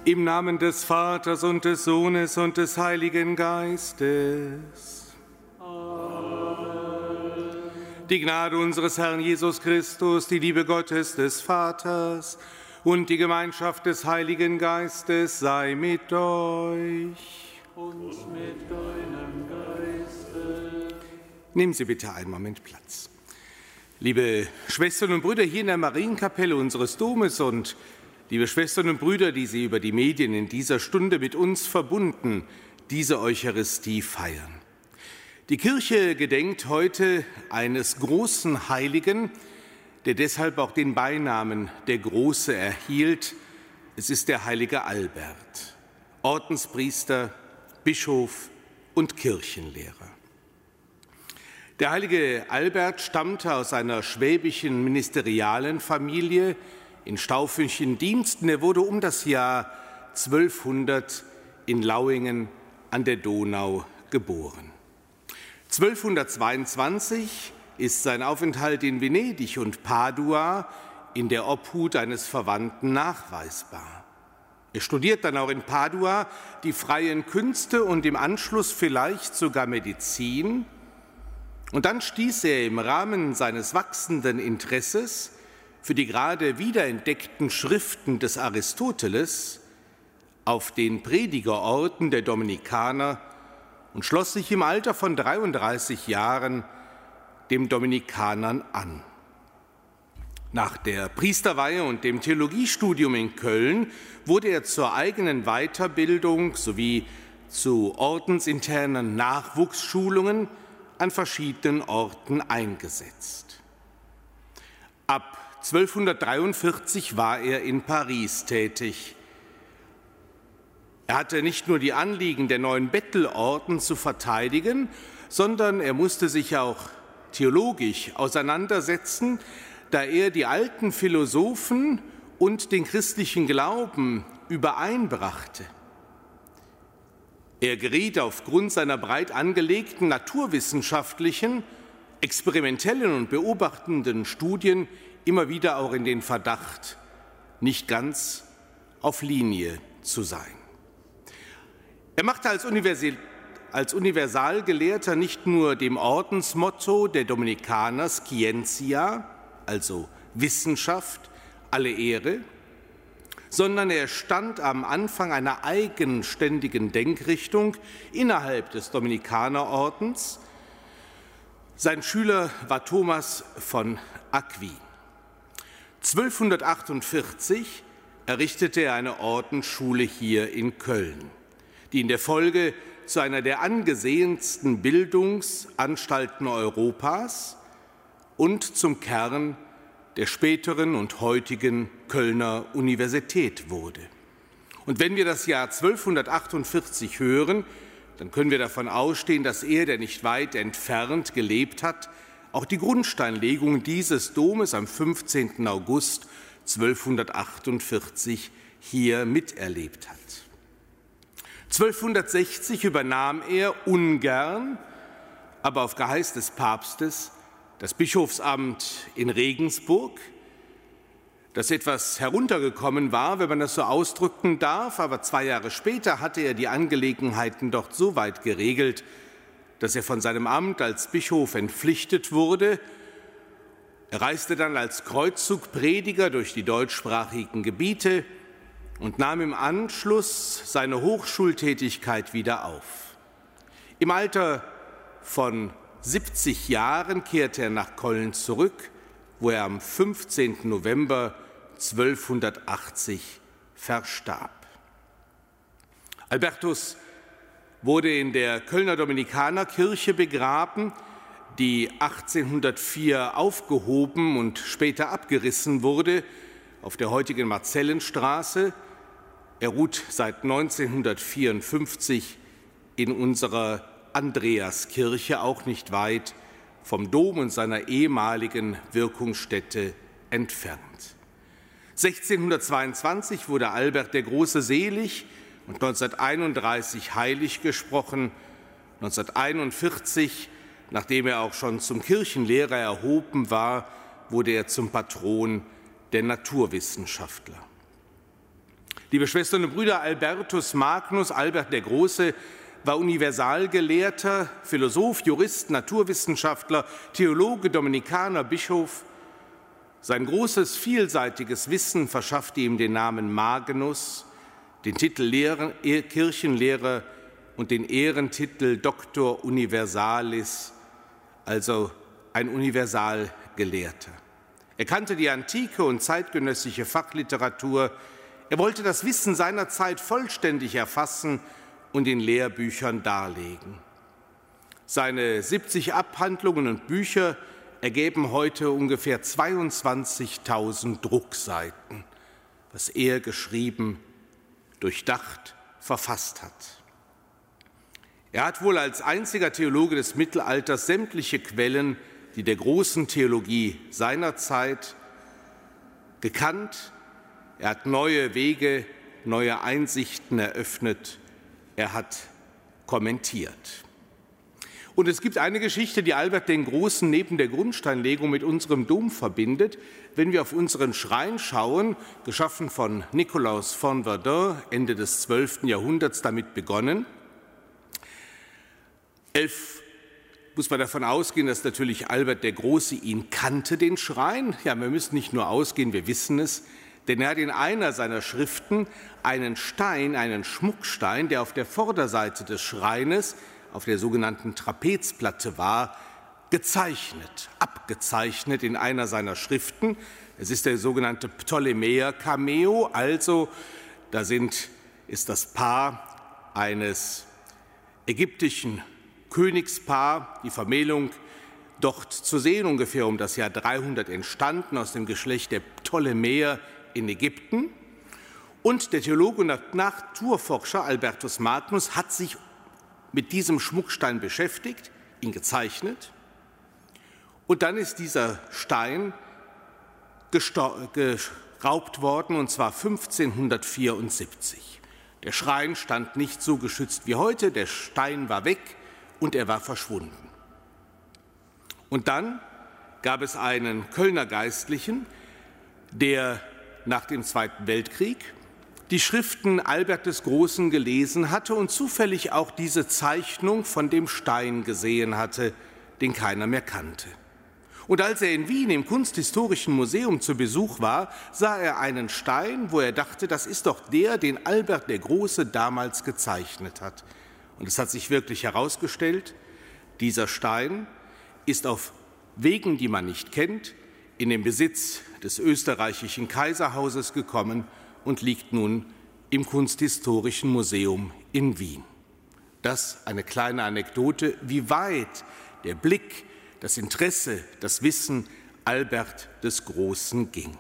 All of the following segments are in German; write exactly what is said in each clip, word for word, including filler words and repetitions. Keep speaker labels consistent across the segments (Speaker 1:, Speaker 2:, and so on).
Speaker 1: Im Namen des Vaters und des Sohnes und des Heiligen Geistes. Amen. Die Gnade unseres Herrn Jesus Christus, die Liebe Gottes des Vaters und die Gemeinschaft des Heiligen Geistes sei mit euch.
Speaker 2: Und mit deinem Geiste.
Speaker 1: Nehmen Sie bitte einen Moment Platz. Liebe Schwestern und Brüder hier in der Marienkapelle unseres Domes und liebe Schwestern und Brüder, die Sie über die Medien in dieser Stunde mit uns verbunden diese Eucharistie feiern. Die Kirche gedenkt heute eines großen Heiligen, der deshalb auch den Beinamen der Große erhielt. Es ist der heilige Albert, Ordenspriester, Bischof und Kirchenlehrer. Der heilige Albert stammte aus einer schwäbischen ministerialen Familie in Staufischen Diensten. Er wurde um das Jahr zwölfhundert in Lauingen an der Donau geboren. zwölfhundertzweiundzwanzig ist sein Aufenthalt in Venedig und Padua in der Obhut eines Verwandten nachweisbar. Er studiert dann auch in Padua die freien Künste und im Anschluss vielleicht sogar Medizin. Und dann stieß er im Rahmen seines wachsenden Interesses für die gerade wiederentdeckten Schriften des Aristoteles auf den Predigerorden der Dominikaner und schloss sich im Alter von dreiunddreißig Jahren dem Dominikanern an. Nach der Priesterweihe und dem Theologiestudium in Köln wurde er zur eigenen Weiterbildung sowie zu ordensinternen Nachwuchsschulungen an verschiedenen Orten eingesetzt. Ab zwölfhundertdreiundvierzig war er in Paris tätig. Er hatte nicht nur die Anliegen der neuen Bettelorden zu verteidigen, sondern er musste sich auch theologisch auseinandersetzen, da er die alten Philosophen und den christlichen Glauben übereinbrachte. Er geriet aufgrund seiner breit angelegten naturwissenschaftlichen, experimentellen und beobachtenden Studien immer wieder auch in den Verdacht, nicht ganz auf Linie zu sein. Er machte als, Universi- als Universalgelehrter nicht nur dem Ordensmotto der Dominikaner Scientia, also Wissenschaft, alle Ehre, sondern er stand am Anfang einer eigenständigen Denkrichtung innerhalb des Dominikanerordens. Sein Schüler war Thomas von Aquin. zwölfhundertachtundvierzig errichtete er eine Ordensschule hier in Köln, die in der Folge zu einer der angesehensten Bildungsanstalten Europas und zum Kern der späteren und heutigen Kölner Universität wurde. Und wenn wir das Jahr zwölfhundertachtundvierzig hören, dann können wir davon ausgehen, dass er, der nicht weit entfernt gelebt hat, auch die Grundsteinlegung dieses Domes am fünfzehnten August zwölfhundertachtundvierzig hier miterlebt hat. zwölfhundertsechzig übernahm er ungern, aber auf Geheiß des Papstes, das Bischofsamt in Regensburg, das etwas heruntergekommen war, wenn man das so ausdrücken darf, aber zwei Jahre später hatte er die Angelegenheiten dort so weit geregelt, dass er von seinem Amt als Bischof entpflichtet wurde. Er reiste dann als Kreuzzugprediger durch die deutschsprachigen Gebiete und nahm im Anschluss seine Hochschultätigkeit wieder auf. Im Alter von siebzig Jahren kehrte er nach Köln zurück, wo er am fünfzehnten November zwölfhundertachtzig verstarb. Albertus wurde in der Kölner Dominikanerkirche begraben, die achtzehnhundertvier aufgehoben und später abgerissen wurde, auf der heutigen Marzellenstraße. Er ruht seit neunzehnhundertvierundfünfzig in unserer Andreaskirche, auch nicht weit vom Dom und seiner ehemaligen Wirkungsstätte entfernt. sechzehnhundertzweiundzwanzig wurde Albert der Große selig und neunzehnhunderteinunddreißig heilig gesprochen. neunzehnhunderteinundvierzig, nachdem er auch schon zum Kirchenlehrer erhoben war, wurde er zum Patron der Naturwissenschaftler. Liebe Schwestern und Brüder, Albertus Magnus, Albert der Große, war Universalgelehrter, Philosoph, Jurist, Naturwissenschaftler, Theologe, Dominikaner, Bischof. Sein großes, vielseitiges Wissen verschaffte ihm den Namen Magnus, den Titel Lehrer, Kirchenlehrer und den Ehrentitel Doctor Universalis, also ein Universalgelehrter. Er kannte die antike und zeitgenössische Fachliteratur. Er wollte das Wissen seiner Zeit vollständig erfassen und in Lehrbüchern darlegen. Seine siebzig Abhandlungen und Bücher ergeben heute ungefähr zweiundzwanzigtausend Druckseiten, was er geschrieben, durchdacht, verfasst hat. Er hat wohl als einziger Theologe des Mittelalters sämtliche Quellen, die der großen Theologie seiner Zeit gekannt. Er hat neue Wege, neue Einsichten eröffnet. Er hat kommentiert. Und es gibt eine Geschichte, die Albert den Großen neben der Grundsteinlegung mit unserem Dom verbindet. Wenn wir auf unseren Schrein schauen, geschaffen von Nikolaus von Verdun, Ende des zwölften Jahrhunderts damit begonnen. Elf muss man davon ausgehen, dass natürlich Albert der Große ihn kannte, den Schrein. Ja, wir müssen nicht nur ausgehen, wir wissen es. Denn er hat in einer seiner Schriften einen Stein, einen Schmuckstein, der auf der Vorderseite des Schreines, auf der sogenannten Trapezplatte war, gezeichnet, abgezeichnet in einer seiner Schriften. Es ist der sogenannte Ptolemäer-Cameo, also da sind, ist das Paar eines ägyptischen Königspaar, die Vermählung dort zu sehen, ungefähr um das Jahr dreihundert entstanden, aus dem Geschlecht der Ptolemäer in Ägypten. Und der Theologe und Naturforscher Albertus Magnus hat sich mit diesem Schmuckstein beschäftigt, ihn gezeichnet. Und dann ist dieser Stein geraubt worden, und zwar fünfzehnhundertvierundsiebzig. Der Schrein stand nicht so geschützt wie heute, der Stein war weg und er war verschwunden. Und dann gab es einen Kölner Geistlichen, der nach dem Zweiten Weltkrieg die Schriften Albert des Großen gelesen hatte und zufällig auch diese Zeichnung von dem Stein gesehen hatte, den keiner mehr kannte. Und als er in Wien im Kunsthistorischen Museum zu Besuch war, sah er einen Stein, wo er dachte, das ist doch der, den Albert der Große damals gezeichnet hat. Und es hat sich wirklich herausgestellt, dieser Stein ist auf Wegen, die man nicht kennt, in den Besitz des österreichischen Kaiserhauses gekommen und liegt nun im Kunsthistorischen Museum in Wien. Das eine kleine Anekdote, wie weit der Blick, das Interesse, das Wissen Albert des Großen ging.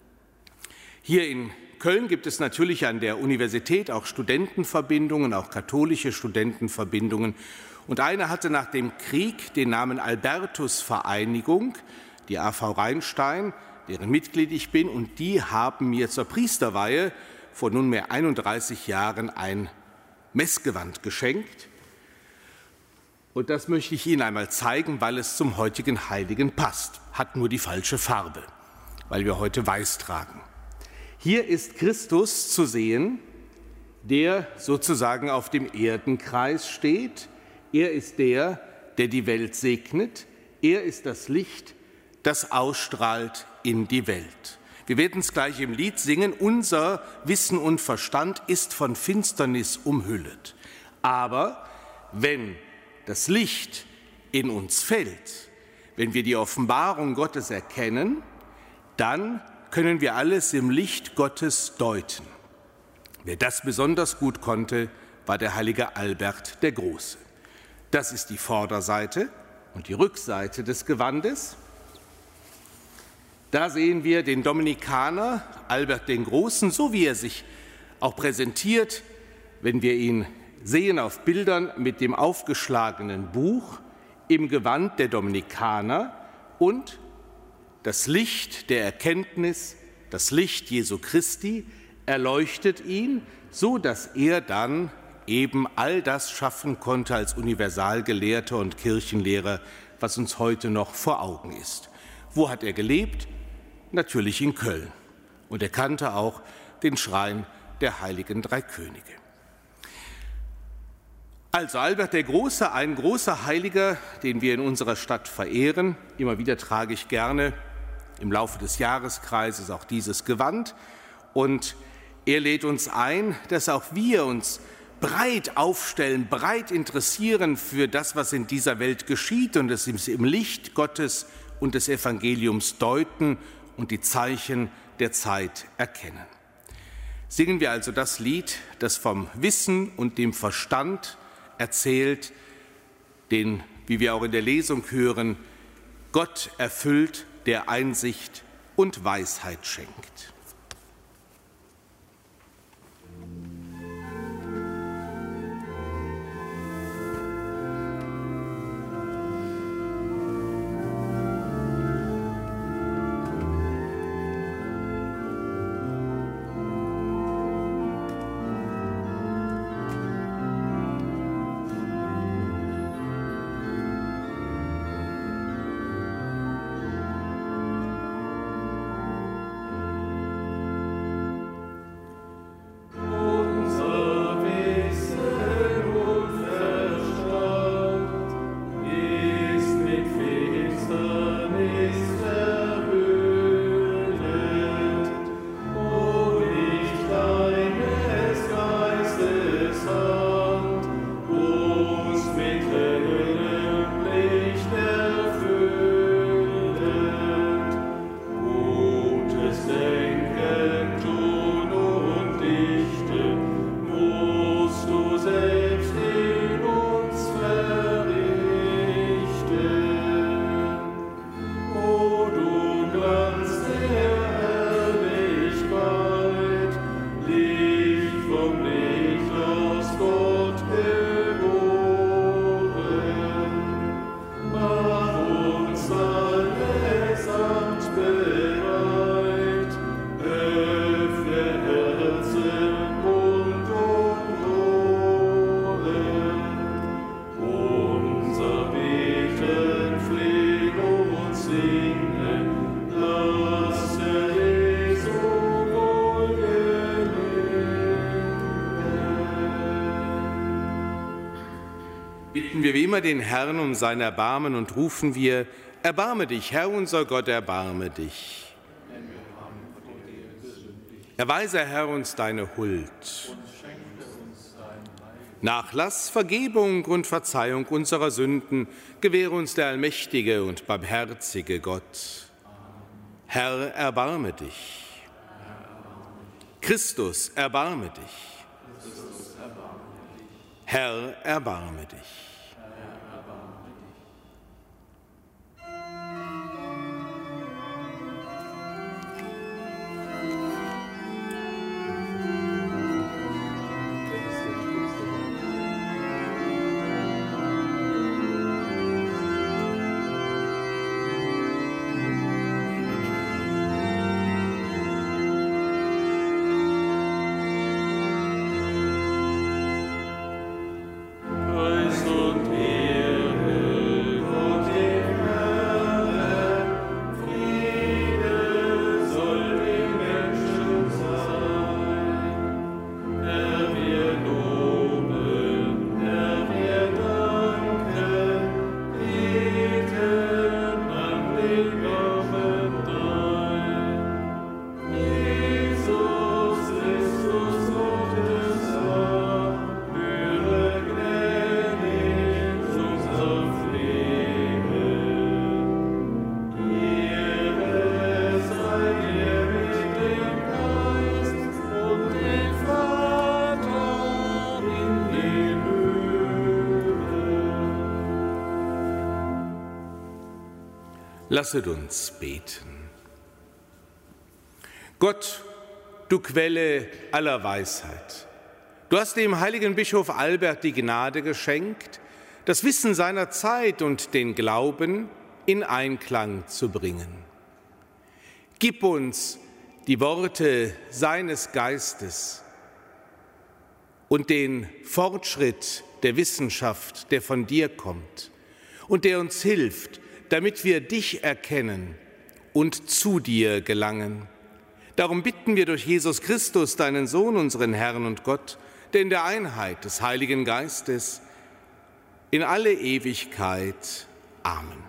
Speaker 1: Hier in Köln gibt es natürlich an der Universität auch Studentenverbindungen, auch katholische Studentenverbindungen. Und eine hatte nach dem Krieg den Namen Albertus-Vereinigung, die A V Rheinstein, deren Mitglied ich bin, und die haben mir zur Priesterweihe vor nunmehr einunddreißig Jahren ein Messgewand geschenkt. Und das möchte ich Ihnen einmal zeigen, weil es zum heutigen Heiligen passt. Hat nur die falsche Farbe, weil wir heute weiß tragen. Hier ist Christus zu sehen, der sozusagen auf dem Erdenkreis steht. Er ist der, der die Welt segnet. Er ist das Licht, das ausstrahlt in die Welt. Wir werden es gleich im Lied singen. Unser Wissen und Verstand ist von Finsternis umhüllet. Aber wenn das Licht in uns fällt, wenn wir die Offenbarung Gottes erkennen, dann können wir alles im Licht Gottes deuten. Wer das besonders gut konnte, war der heilige Albert der Große. Das ist die Vorderseite und die Rückseite des Gewandes. Da sehen wir den Dominikaner Albert den Großen, so wie er sich auch präsentiert, wenn wir ihn sehen auf Bildern mit dem aufgeschlagenen Buch im Gewand der Dominikaner, und das Licht der Erkenntnis, das Licht Jesu Christi erleuchtet ihn, so dass er dann eben all das schaffen konnte als Universalgelehrter und Kirchenlehrer, was uns heute noch vor Augen ist. Wo hat er gelebt? Natürlich in Köln. Und er kannte auch den Schrein der heiligen drei Könige. Also Albert der Große, ein großer Heiliger, den wir in unserer Stadt verehren. Immer wieder trage ich gerne im Laufe des Jahreskreises auch dieses Gewand. Und er lädt uns ein, dass auch wir uns breit aufstellen, breit interessieren für das, was in dieser Welt geschieht und es im Licht Gottes und des Evangeliums deuten und die Zeichen der Zeit erkennen. Singen wir also das Lied, das vom Wissen und dem Verstand erzählt, den, wie wir auch in der Lesung hören, Gott erfüllt, der Einsicht und Weisheit schenkt. Bitten wir wie immer den Herrn um sein Erbarmen und rufen wir: Erbarme dich, Herr unser Gott, erbarme dich. Erweise, Herr, uns deine Huld. Nachlass, Vergebung und Verzeihung unserer Sünden gewähre uns der allmächtige und barmherzige Gott. Herr, erbarme dich. Christus, erbarme dich. Herr, erbarme dich. Lasset uns beten. Gott, du Quelle aller Weisheit, du hast dem heiligen Bischof Albert die Gnade geschenkt, das Wissen seiner Zeit und den Glauben in Einklang zu bringen. Gib uns die Worte seines Geistes und den Fortschritt der Wissenschaft, der von dir kommt und der uns hilft, damit wir dich erkennen und zu dir gelangen, Darum bitten wir durch Jesus Christus, deinen Sohn, unseren Herrn und Gott, der in der Einheit des Heiligen Geistes in alle Ewigkeit. Amen.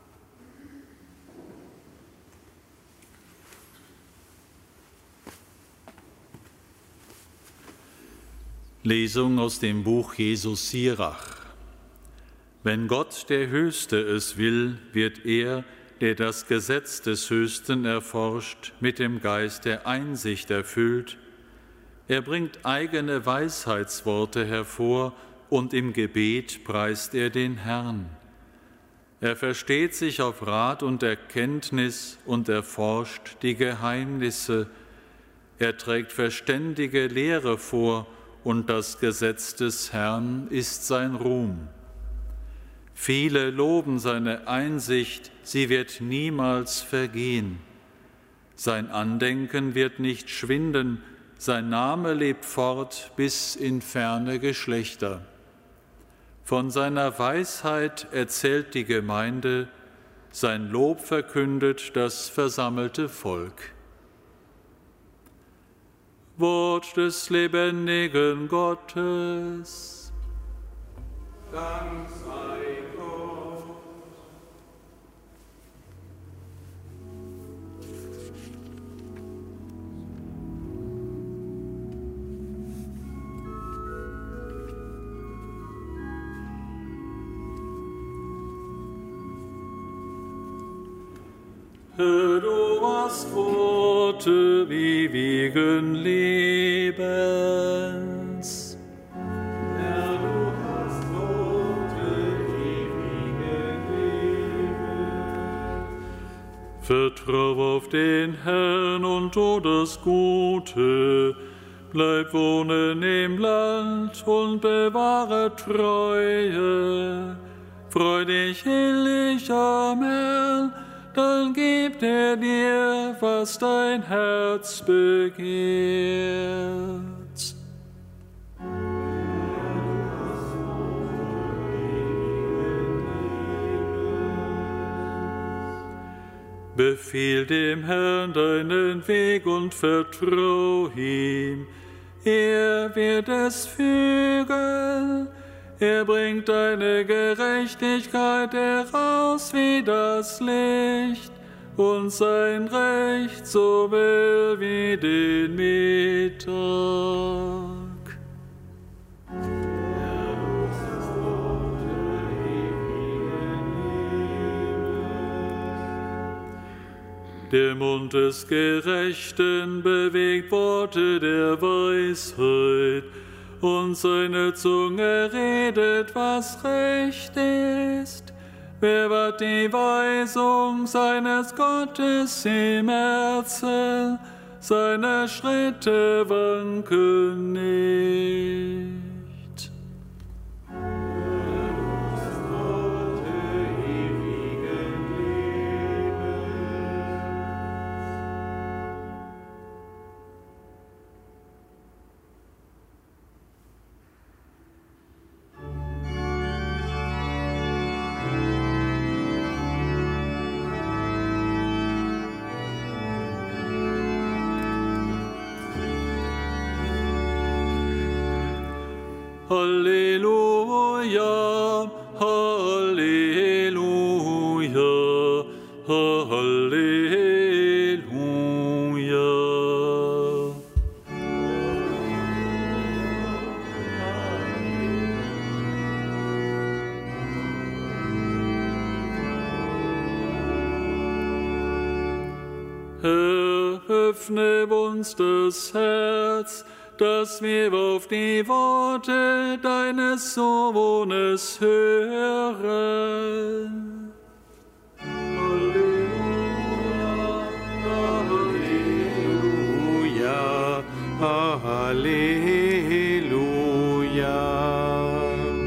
Speaker 2: Lesung aus dem Buch Jesus Sirach. Wenn Gott, der Höchste, es will, wird er, der das Gesetz des Höchsten erforscht, mit dem Geist der Einsicht erfüllt. Er bringt eigene Weisheitsworte hervor und im Gebet preist er den Herrn. Er versteht sich auf Rat und Erkenntnis und erforscht die Geheimnisse. Er trägt verständige Lehre vor und das Gesetz des Herrn ist sein Ruhm. Viele loben seine Einsicht, sie wird niemals vergehen. Sein Andenken wird nicht schwinden, sein Name lebt fort bis in ferne Geschlechter. Von seiner Weisheit erzählt die Gemeinde, sein Lob verkündet das versammelte Volk. Wort des lebendigen Gottes.
Speaker 1: Dank sei Gott.
Speaker 2: Herr, du hast Worte wie Wegen Lebens.
Speaker 1: Herr, du hast Worte wie Wegen Lebens.
Speaker 2: Vertrau auf den Herrn und tu das Gute. Bleib wohnen im Land und bewahre Treue. Freu dich innerlich am Herrn, dann gibt er dir, was dein Herz begehrt. Befiehl dem Herrn deinen Weg und vertrau ihm, er wird es fügen. Er bringt deine Gerechtigkeit heraus wie das Licht und sein Recht so will wie den Mittag. Der Mund des Gerechten bewegt Worte der Weisheit, und seine Zunge redet, was recht ist. Wer wahrt die Weisung seines Gottes im Herzen, seine Schritte wanken nicht. Halleluja, Halleluja, Halleluja. Herr, öffne uns das Herz, dass wir auf die Worte deines Sohnes hören.
Speaker 1: Halleluja, Halleluja, Halleluja.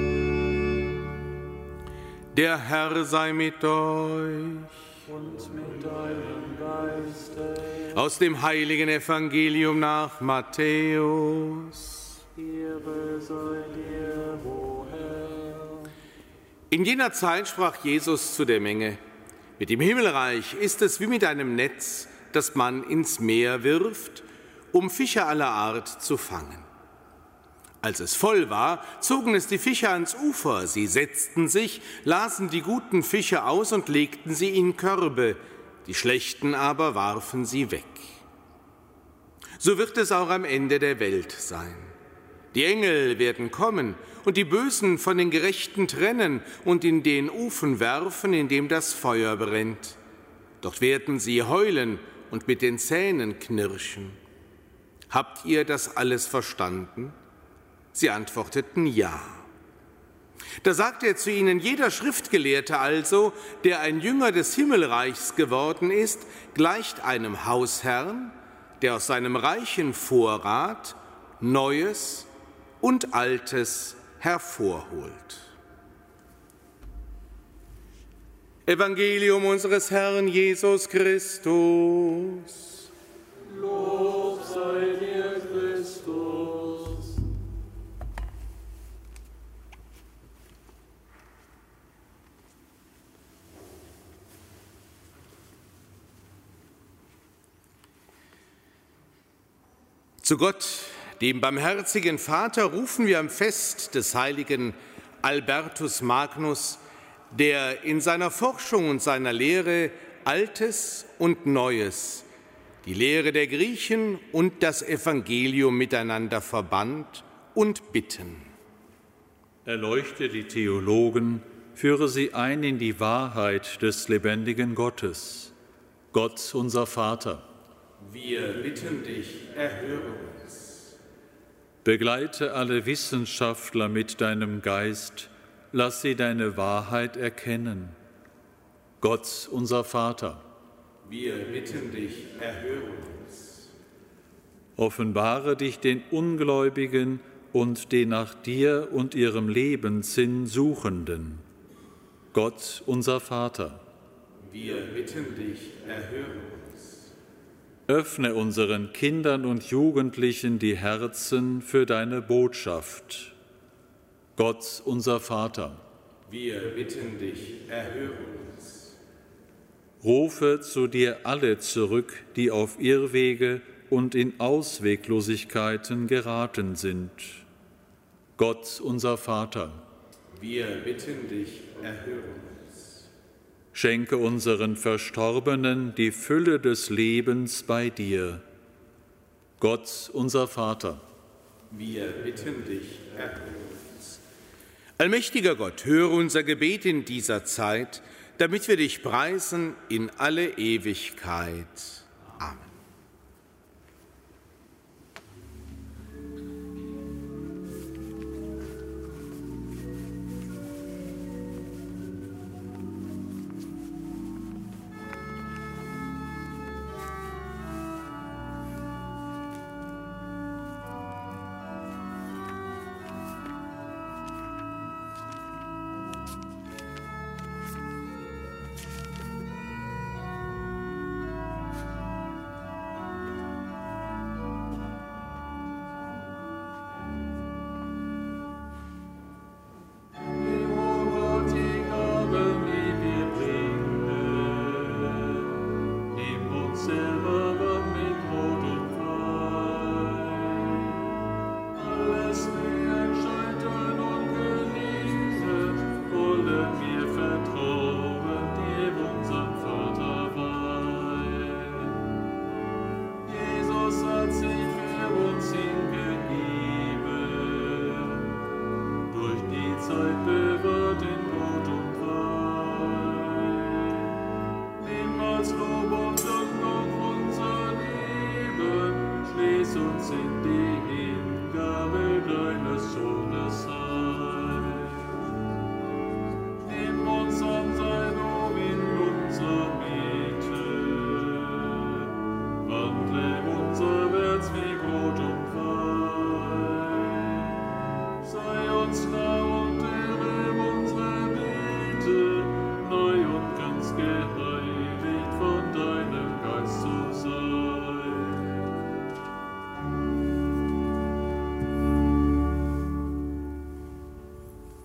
Speaker 1: Der Herr sei mit euch.
Speaker 2: Und mit deinem Geiste.
Speaker 1: Aus dem heiligen Evangelium nach Matthäus.
Speaker 2: Ehre sei dir, o Herr.
Speaker 1: In jener Zeit sprach Jesus zu der Menge: Mit dem Himmelreich ist es wie mit einem Netz, das man ins Meer wirft, um Fische aller Art zu fangen. Als es voll war, zogen es die Fischer ans Ufer. Sie setzten sich, lasen die guten Fische aus und legten sie in Körbe, die schlechten aber warfen sie weg. So wird es auch am Ende der Welt sein. Die Engel werden kommen und die Bösen von den Gerechten trennen und in den Ofen werfen, in dem das Feuer brennt. Dort werden sie heulen und mit den Zähnen knirschen. Habt ihr das alles verstanden? Sie antworteten ja. Da sagte er zu ihnen: Jeder Schriftgelehrte also, der ein Jünger des Himmelreichs geworden ist, gleicht einem Hausherrn, der aus seinem reichen Vorrat Neues und Altes hervorholt. Evangelium unseres Herrn Jesus Christus.
Speaker 2: Lob sei dir, Christus.
Speaker 1: Zu Gott, dem barmherzigen Vater, rufen wir am Fest des heiligen Albertus Magnus, der in seiner Forschung und seiner Lehre Altes und Neues, die Lehre der Griechen und das Evangelium miteinander verband, und bitten.
Speaker 2: Erleuchte die Theologen, führe sie ein in die Wahrheit des lebendigen Gottes. Gott, unser Vater,
Speaker 1: wir bitten dich, erhöre uns.
Speaker 2: Begleite alle Wissenschaftler mit deinem Geist, lass sie deine Wahrheit erkennen. Gott, unser Vater,
Speaker 1: wir bitten dich, erhöre uns.
Speaker 2: Offenbare dich den Ungläubigen und den nach dir und ihrem Lebenssinn Suchenden. Gott, unser Vater,
Speaker 1: wir bitten dich, erhöre uns.
Speaker 2: Öffne unseren Kindern und Jugendlichen die Herzen für deine Botschaft. Gott, unser Vater,
Speaker 1: wir bitten dich, erhöre uns.
Speaker 2: Rufe zu dir alle zurück, die auf Irrwege und in Ausweglosigkeiten geraten sind. Gott, unser Vater,
Speaker 1: wir bitten dich, erhöre uns.
Speaker 2: Schenke unseren Verstorbenen die Fülle des Lebens bei dir. Gott, unser Vater,
Speaker 1: wir bitten dich, erhöre uns. Allmächtiger Gott, höre unser Gebet in dieser Zeit, damit wir dich preisen in alle Ewigkeit. Amen.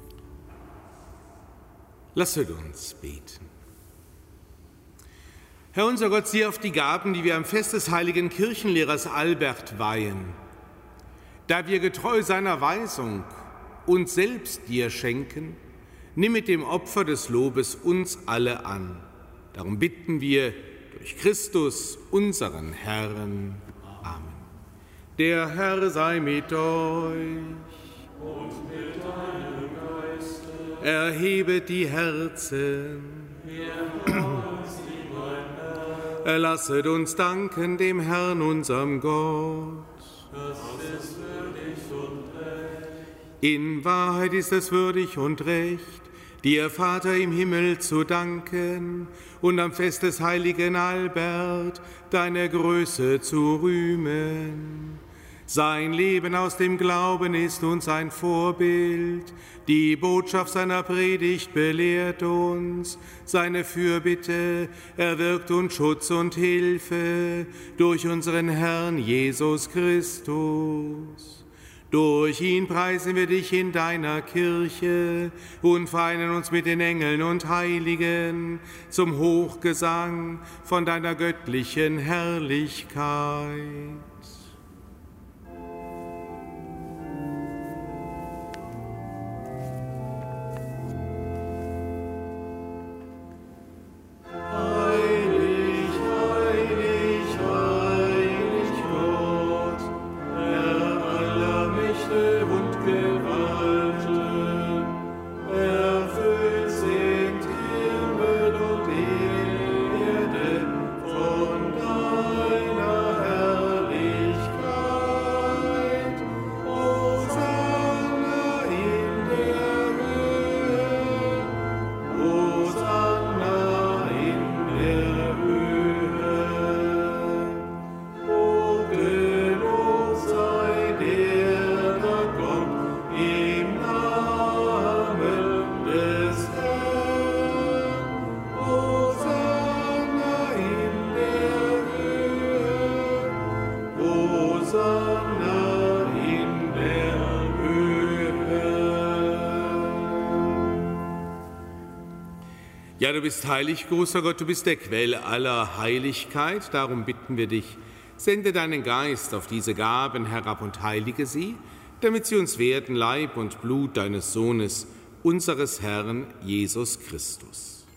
Speaker 1: Lasset uns beten. Herr unser Gott, sieh auf die Gaben, die wir am Fest des heiligen Kirchenlehrers Albert weihen. Da wir getreu seiner Weisung uns selbst dir schenken, nimm mit dem Opfer des Lobes uns alle an. Darum bitten wir durch Christus, unseren Herrn. Amen. Der Herr sei mit euch.
Speaker 2: Und mit deinem Geiste.
Speaker 1: Erhebet die Herzen. Erlasset uns danken dem Herrn, unserem Gott.
Speaker 2: Das ist würdig und recht.
Speaker 1: In Wahrheit ist es würdig und recht, dir, Vater im Himmel, zu danken und am Fest des heiligen Albert deine Größe zu rühmen. Sein Leben aus dem Glauben ist uns ein Vorbild. Die Botschaft seiner Predigt belehrt uns. Seine Fürbitte erwirkt uns Schutz und Hilfe durch unseren Herrn Jesus Christus. Durch ihn preisen wir dich in deiner Kirche und vereinen uns mit den Engeln und Heiligen zum Hochgesang von deiner göttlichen Herrlichkeit. Ja, du bist heilig, großer Gott, du bist der Quell aller Heiligkeit. Darum bitten wir dich, sende deinen Geist auf diese Gaben herab und heilige sie, damit sie uns werden Leib und Blut deines Sohnes, unseres Herrn Jesus Christus.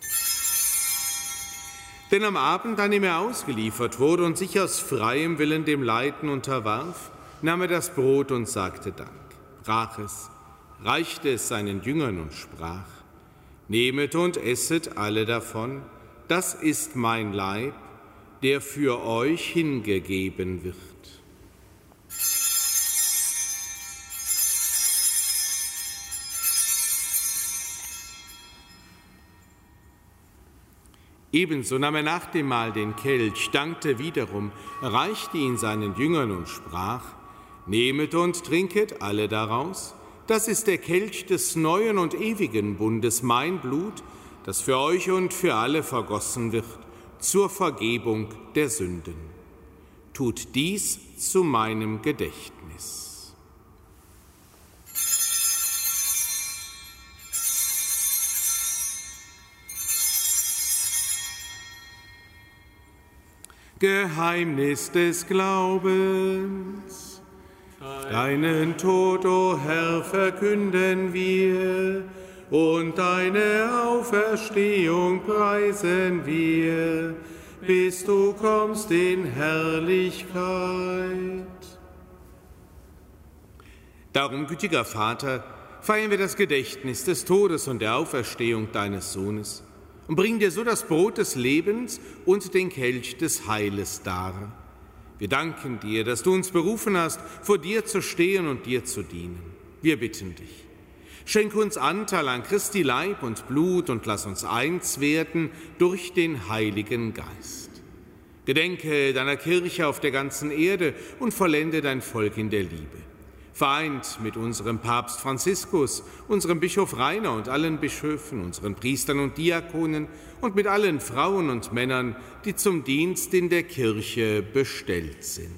Speaker 1: Denn am Abend, an dem er ausgeliefert wurde und sich aus freiem Willen dem Leiden unterwarf, nahm er das Brot und sagte Dank, brach es, reichte es seinen Jüngern und sprach: Nehmet und esset alle davon, das ist mein Leib, der für euch hingegeben wird. Ebenso nahm er nach dem Mahl den Kelch, dankte wiederum, reichte ihn seinen Jüngern und sprach: Nehmet und trinket alle daraus. Das ist der Kelch des neuen und ewigen Bundes, mein Blut, das für euch und für alle vergossen wird, zur Vergebung der Sünden. Tut dies zu meinem Gedächtnis. Geheimnis des Glaubens. Deinen Tod, o Herr, verkünden wir, und deine Auferstehung preisen wir, bis du kommst in Herrlichkeit. Darum, gütiger Vater, feiern wir das Gedächtnis des Todes und der Auferstehung deines Sohnes und bringen dir so das Brot des Lebens und den Kelch des Heiles dar. Wir danken dir, dass du uns berufen hast, vor dir zu stehen und dir zu dienen. Wir bitten dich, schenke uns Anteil an Christi Leib und Blut und lass uns eins werden durch den Heiligen Geist. Gedenke deiner Kirche auf der ganzen Erde und vollende dein Volk in der Liebe. Vereint mit unserem Papst Franziskus, unserem Bischof Rainer und allen Bischöfen, unseren Priestern und Diakonen und mit allen Frauen und Männern, die zum Dienst in der Kirche bestellt sind.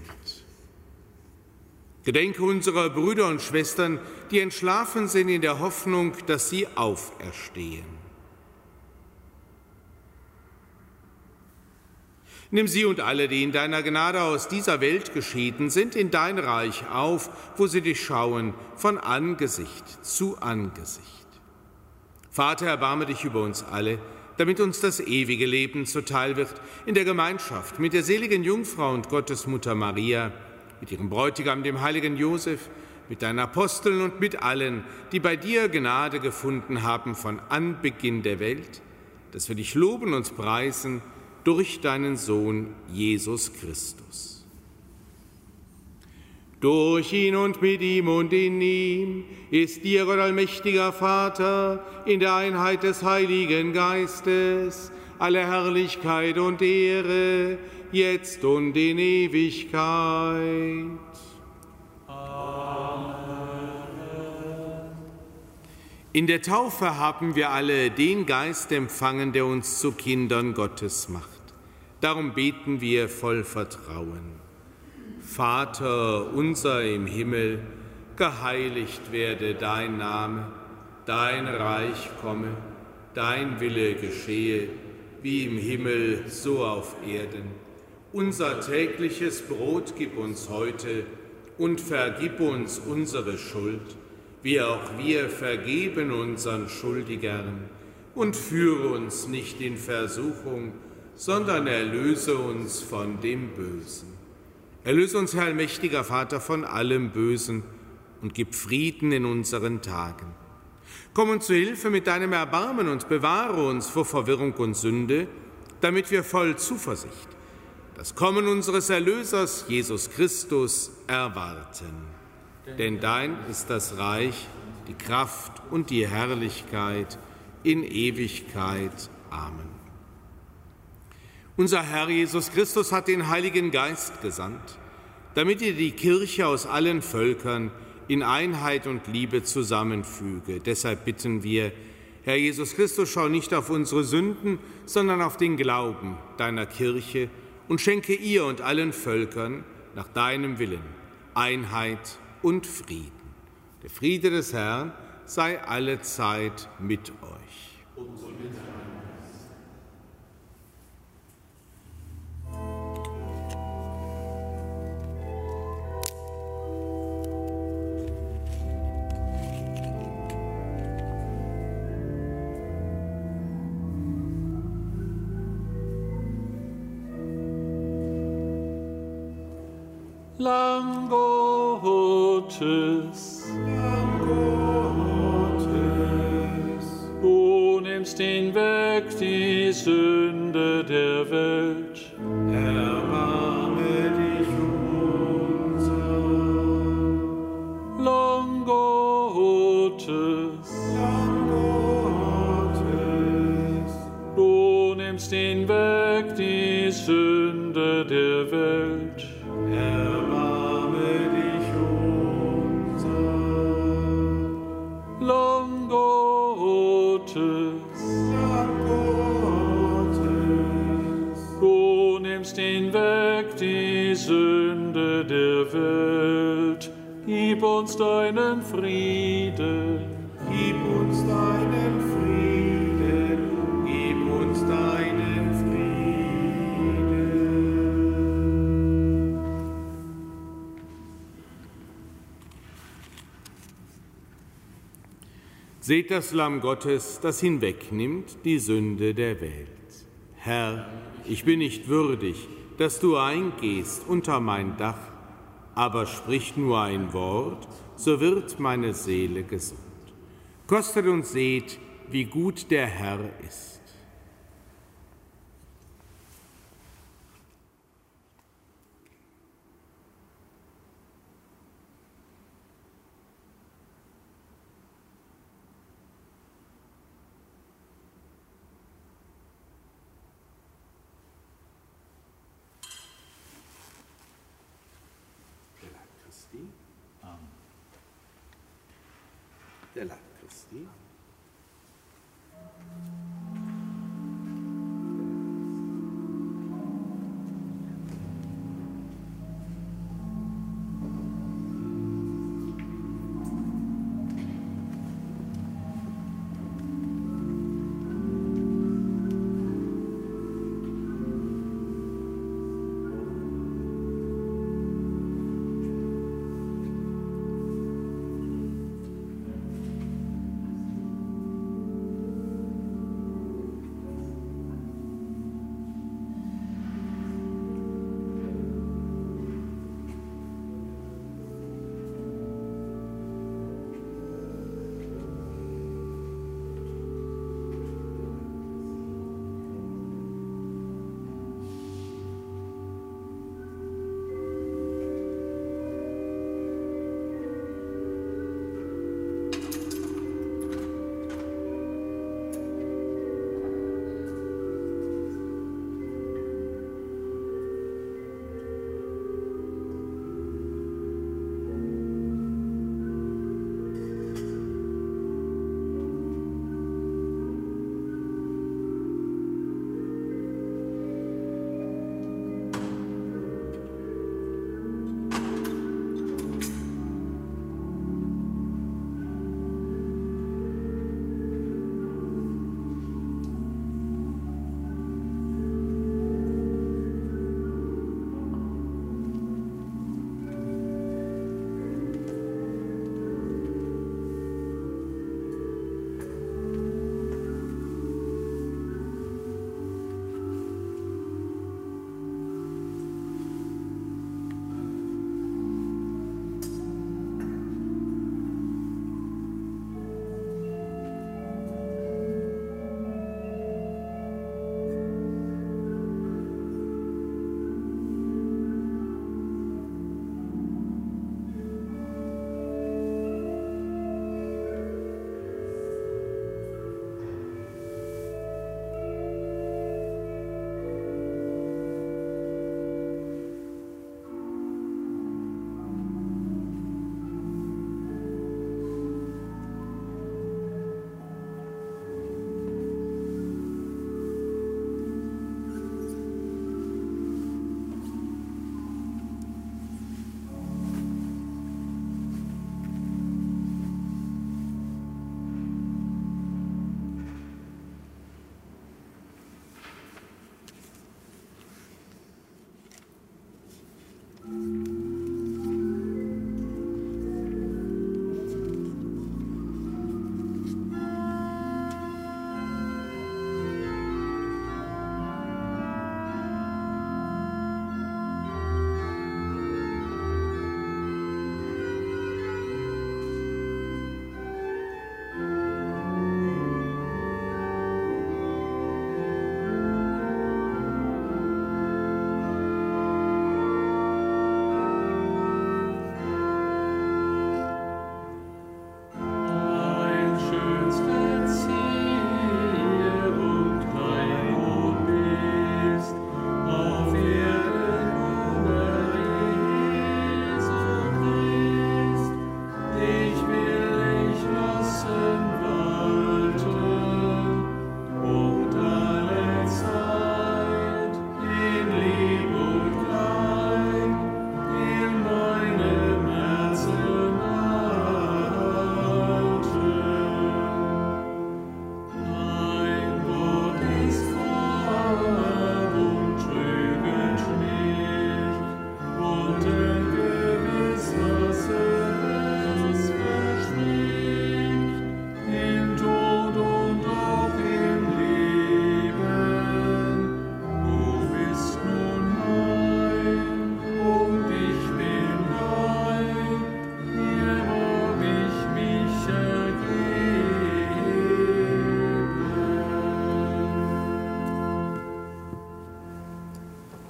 Speaker 1: Gedenke unserer Brüder und Schwestern, die entschlafen sind in der Hoffnung, dass sie auferstehen. Nimm sie und alle, die in deiner Gnade aus dieser Welt geschieden sind, in dein Reich auf, wo sie dich schauen, von Angesicht zu Angesicht. Vater, erbarme dich über uns alle, damit uns das ewige Leben zuteil wird, in der Gemeinschaft mit der seligen Jungfrau und Gottesmutter Maria, mit ihrem Bräutigam, dem heiligen Josef, mit deinen Aposteln und mit allen, die bei dir Gnade gefunden haben von Anbeginn der Welt, dass wir dich loben und preisen durch deinen Sohn Jesus Christus. Durch ihn und mit ihm und in ihm ist dir, Gott allmächtiger Vater, in der Einheit des Heiligen Geistes, alle Herrlichkeit und Ehre, jetzt und in Ewigkeit. In der Taufe haben wir alle den Geist empfangen, der uns zu Kindern Gottes macht. Darum beten wir voll Vertrauen. Vater unser im Himmel, geheiligt werde dein Name, dein Reich komme, dein Wille geschehe, wie im Himmel, so auf Erden. Unser tägliches Brot gib uns heute und vergib uns unsere Schuld, wie auch wir vergeben unseren Schuldigern, und führe uns nicht in Versuchung, sondern erlöse uns von dem Bösen. Erlöse uns, Herr allmächtiger Vater, von allem Bösen und gib Frieden in unseren Tagen. Komm uns zu Hilfe mit deinem Erbarmen und bewahre uns vor Verwirrung und Sünde, damit wir voll Zuversicht das Kommen unseres Erlösers, Jesus Christus, erwarten. Denn dein ist das Reich, die Kraft und die Herrlichkeit in Ewigkeit. Amen. Unser Herr Jesus Christus hat den Heiligen Geist gesandt, damit er die Kirche aus allen Völkern in Einheit und Liebe zusammenfüge. Deshalb bitten wir, Herr Jesus Christus, schau nicht auf unsere Sünden, sondern auf den Glauben deiner Kirche und schenke ihr und allen Völkern nach deinem Willen Einheit und Frieden. Der Friede des Herrn sei allezeit mit euch. Und so mit
Speaker 2: Lamm Gottes,
Speaker 1: Lamm Gottes,
Speaker 2: du nimmst hinweg die Sünde der Welt.
Speaker 1: Erbarme dich unser.
Speaker 2: Lamm Gottes,
Speaker 1: Lamm Gottes,
Speaker 2: du nimmst hinweg die Sünde der Welt.
Speaker 1: Erbarme dich unser.
Speaker 2: Lamm Gottes,
Speaker 1: Lamm Gottes,
Speaker 2: du nimmst hinweg die Sünde der Welt. Gib uns deinen Frieden.
Speaker 1: gib uns deinen Frieden, gib uns deinen Frieden. Seht das Lamm Gottes, das hinwegnimmt die Sünde der Welt. Herr, ich bin nicht würdig, dass du eingehst unter mein Dach, aber sprich nur ein Wort, so wird meine Seele gesund. Kostet und seht, wie gut der Herr ist. Der Leib Christi.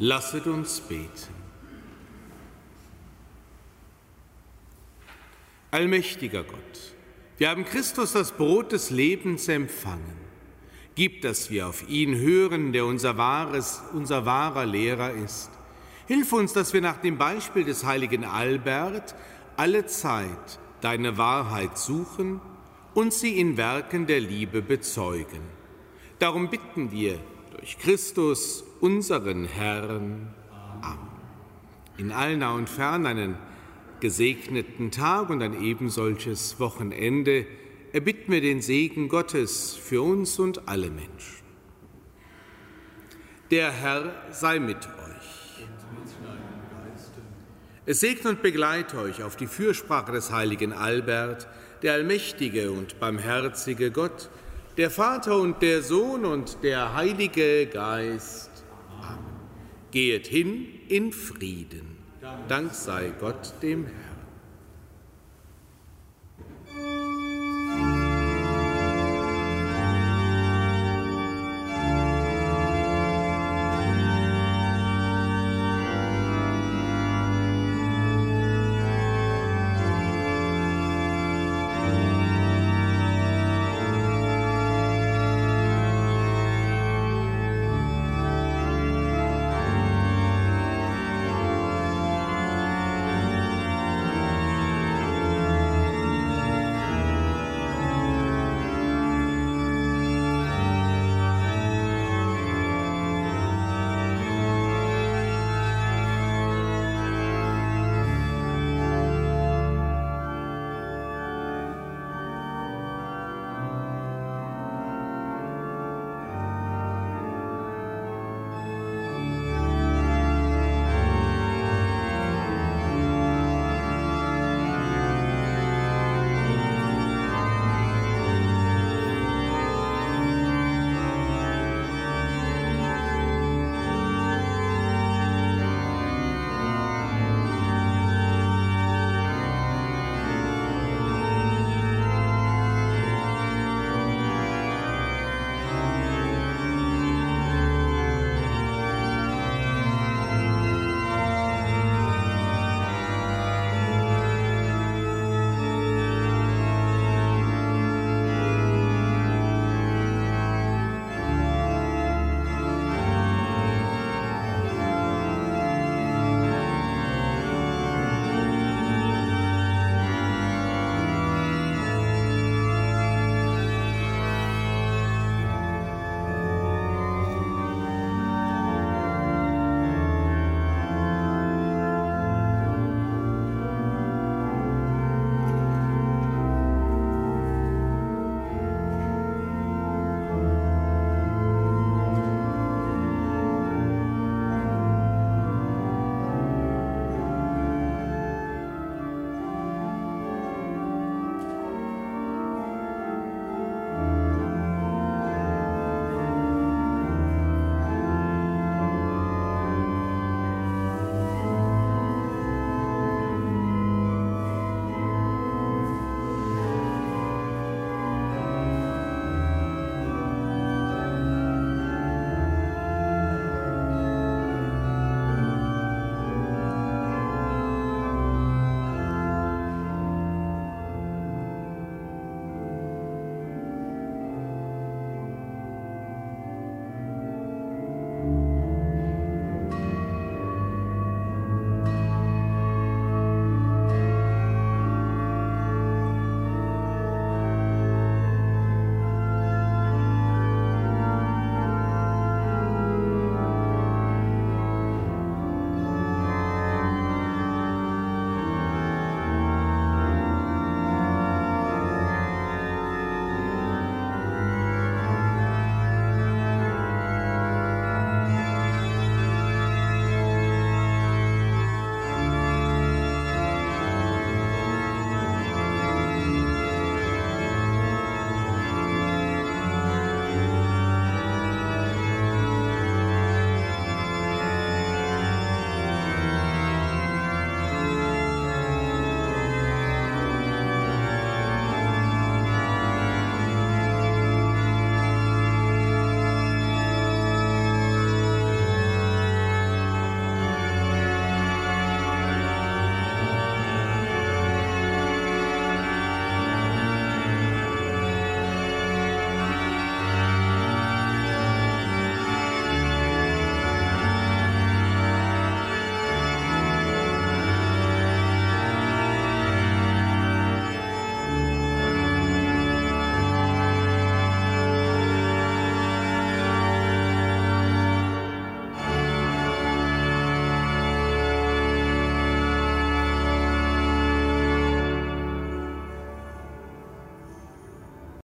Speaker 1: Lasset uns beten. Allmächtiger Gott, wir haben Christus, das Brot des Lebens, empfangen. Gib, dass wir auf ihn hören, der unser, wahres, unser wahrer Lehrer ist. Hilf uns, dass wir nach dem Beispiel des heiligen Albert alle Zeit deine Wahrheit suchen und sie in Werken der Liebe bezeugen. Darum bitten wir durch Christus, unseren Herrn. Amen. In allnah und fern einen gesegneten Tag und ein ebensolches Wochenende erbitten wir den Segen Gottes für uns und alle Menschen. Der Herr sei mit euch. Es segne und begleite euch auf die Fürsprache des heiligen Albert, der allmächtige und barmherzige Gott, der Vater und der Sohn und der Heilige Geist. Amen. Gehet hin in Frieden. Dank sei Gott dem Herrn.